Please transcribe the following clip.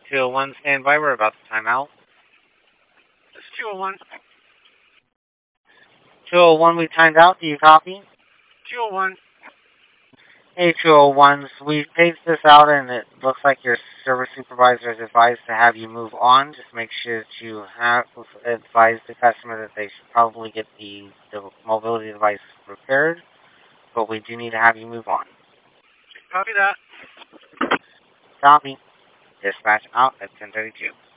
201, stand by. We're about to time out. It's 201. 201, we timed out. Do you copy? 201. Hey, 201s, we paged this out, and it looks like your service supervisor has advised to have you move on. Just make sure that you have advised the customer that they should probably get the mobility device repaired, but we do need to have you move on. Copy that. Copy. Dispatch out at 10:32.